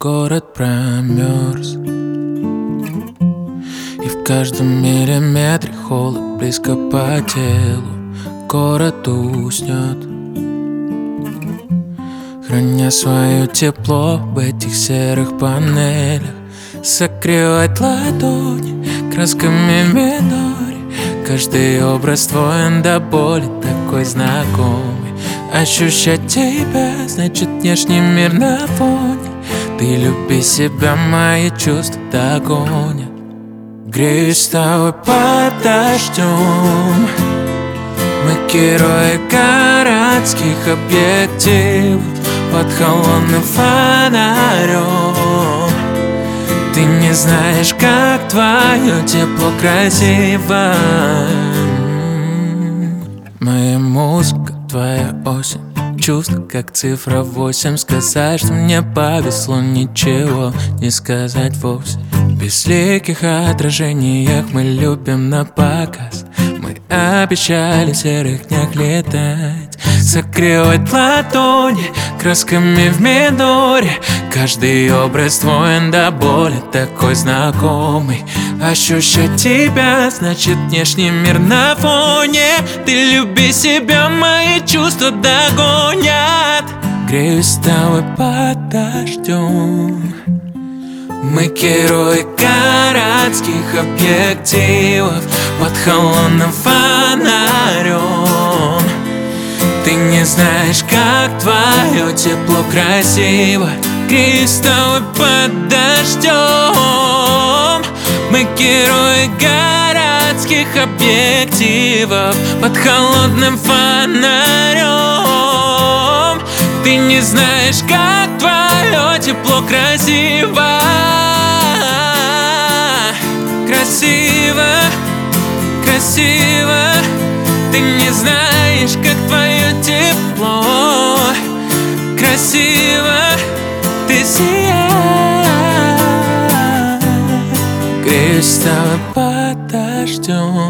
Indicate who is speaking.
Speaker 1: город промерз, и в каждом миллиметре холод близко по телу. Город уснет, храня свое тепло в этих серых панелях. Согревать ладони красками в миноре. Каждый образ твой до боли такой знакомый. Ощущать тебя значит внешний мир на фоне. Ты люби себя, мои чувства догонят. Греюсь с тобой под дождем. Мы герои городских объективов под холодным фонарем. Ты не знаешь, как твое тепло красиво. Моя музыка, твоя осень, чувство как цифра 8. Сказать, что мне повезло, ничего не сказать вовсе. В безликих отражениях мы любим на показ. Мы обещали в серых днях летать. Согревать ладони красками в миноре. Каждый образ твой до боли такой знакомый. Ощущать тебя значит внешний мир на фоне. Ты люби себя, мои чувства догонят. Греюсь с тобой под дождем. Мы герои городских объективов под холодным фонарем. Ты не знаешь, как твое тепло красиво. Греюсь с тобой под дождем. Мы герои городских объективов под холодным фонарем. Ты не знаешь, как твое тепло красиво. Красиво, красиво. Ты не знаешь, как твое тепло красиво. Ты сияешь. Греюсь с тобой под дождем.